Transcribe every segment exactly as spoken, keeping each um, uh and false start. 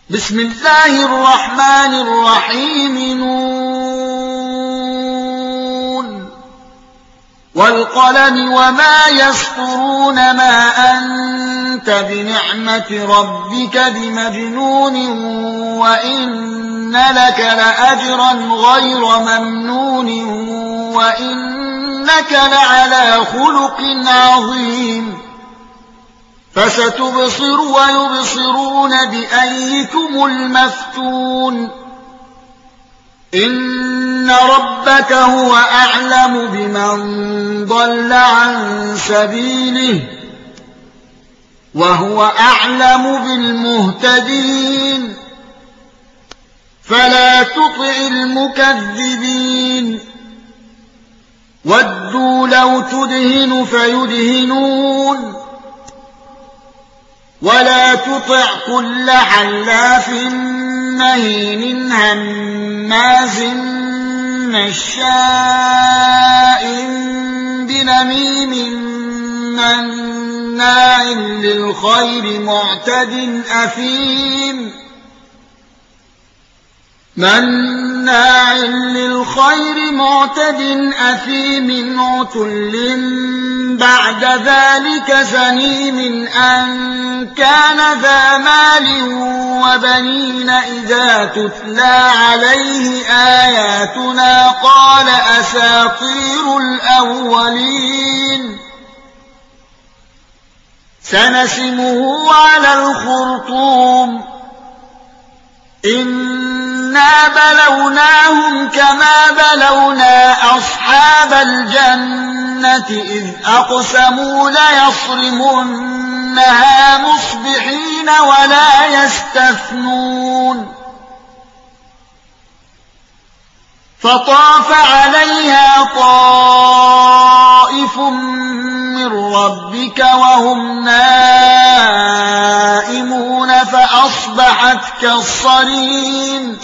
بسم الله الرحمن الرحيم نون والقلم وما يسطرون ما أنت بنعمة ربك بمجنون وإن لك لأجرا غير ممنون وإنك لعلى خلق عظيم فستبصر ويبصرون بأيكم المفتون إن ربك هو أعلم بمن ضل عن سبيله وهو أعلم بالمهتدين فلا تطع المكذبين ودوا لو تدهن فيدهنون ولا تطع كل حلاف مهين هماز مشاء بنميم مناع للخير معتد أثيم مناع للخير معتد أثيم عتل بعد ذلك زنيم أن كان ذا مال وبنين إذا تتلى عليه آياتنا قال أساطير الأولين سنسمه على الخرطوم إنا بلوناهم كما بلونا أصحاب الجنة إذ أقسموا ليصرمنها مصبحين ولا يستثنون فطاف عليها طائف من ربك وهم نائمون فأصبحت كالصريم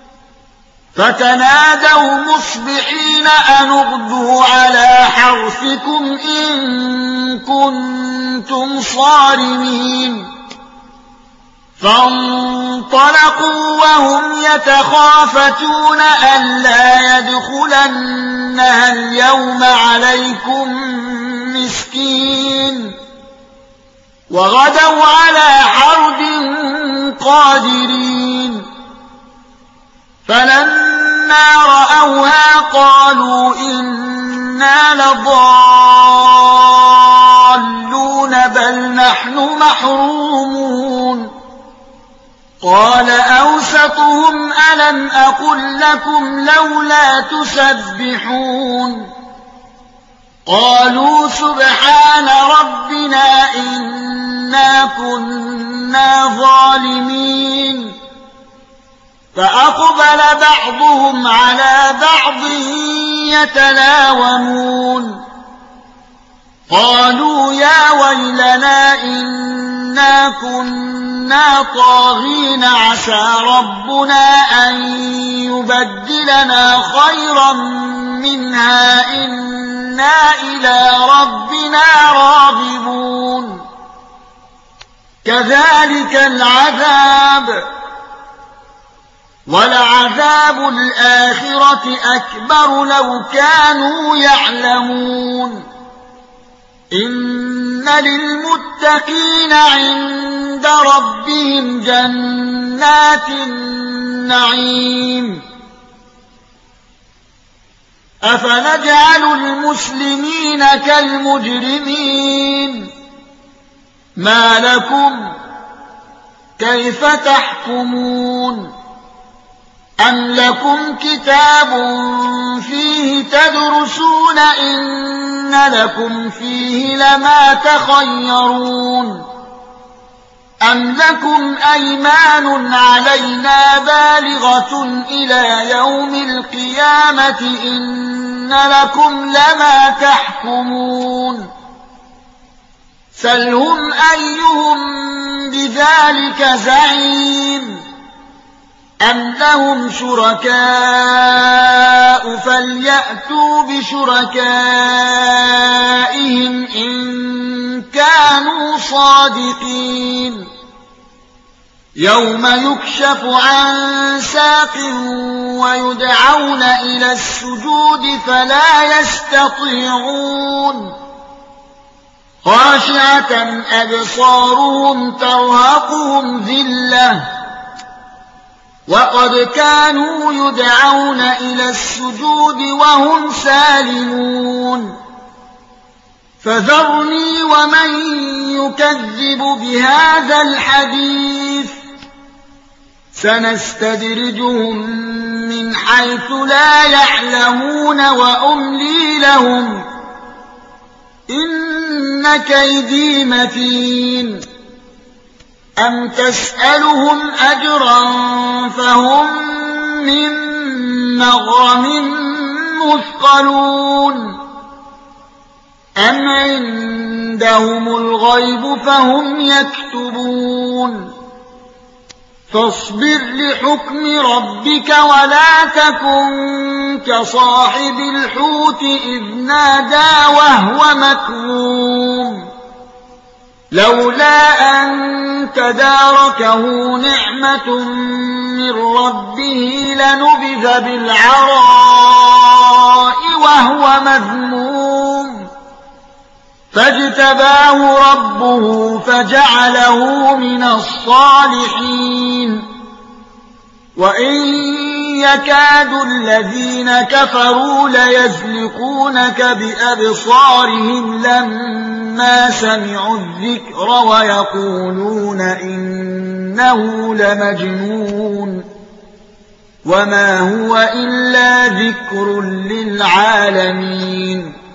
فتنادوا مصبحين أن اغدوا على حرثكم إن كنتم صارمين فانطلقوا وهم يتخافتون ألا يدخلنها اليوم عليكم مسكين وغدوا على حرد قادرين فلما رأوها قالوا إنا لضالون بل نحن محرومون قال أوسطهم ألم أقل لكم لولا تسبحون قالوا سبحان ربنا إنا كنا ظالمين فأقبل بعضهم على بعض يتلاومون قالوا يا ويلنا إنا كنا طاغين عسى ربنا أن يبدلنا خيرا منها إنا إلى ربنا راغبون كذلك العذاب ولعذاب الآخرة أكبر لو كانوا يعلمون إن للمتقين عند ربهم جنات النعيم أفنجعل المسلمين كالمجرمين ما لكم كيف تحكمون أم لكم كتاب فيه تدرسون إن لكم فيه لما تخيرون أم لكم أيمان علينا بالغة إلى يوم القيامة إن لكم لما تحكمون سلهم أيهم بذلك زعيم أم لهم شركاء فليأتوا بشركائهم إن كانوا صادقين يوم يكشف عن ساق ويدعون إلى السجود فلا يستطيعون خاشعة أبصارهم ترهقهم ذلة وقد كانوا يدعون إلى السجود وهم سالمون فذرني ومن يكذب بهذا الحديث سنستدرجهم من حيث لا يعلمون وأملي لهم إن كيدي متين أم تسألهم أجرا فهم من مغرم مثقلون أم عندهم الغيب فهم يكتبون فاصبر لحكم ربك ولا تكن كصاحب الحوت إذ نادى وهو مكظوم لولا أن تداركه نعمة من ربه لنبذ بالعراء وهو مذموم فاجتباه ربه فجعله من الصالحين وإن يكاد الذين كفروا ليزلقونك بأبصارهم لما سمعوا الذكر ويقولون إنه لمجنون وما هو إلا ذكر للعالمين